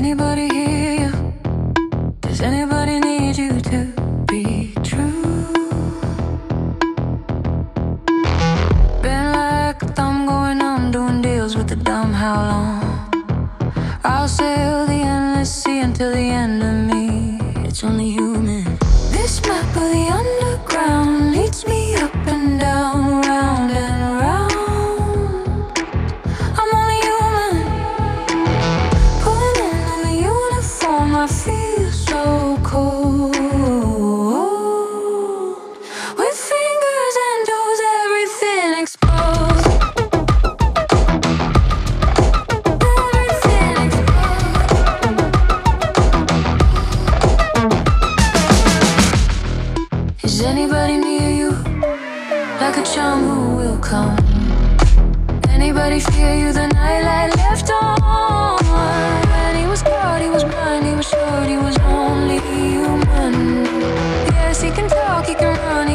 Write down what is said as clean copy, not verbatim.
anybody hear you? Does anybody need you to be true? Been like a thumb going on, doing deals with the dumb. How long? I'll sail the endless sea until the end of me. It's only human. This map of the underground leads me up and down, round and round. I'm only human, pulling in the uniform. I feel so cold, with fingers and toes, everything exposed. Everything exposed. Is anybody near you? Like a charm who will come? Anybody fear you? The nightlight left on. When he was caught, he was blind, he was short, he was only human. Yes, he can talk, he can run,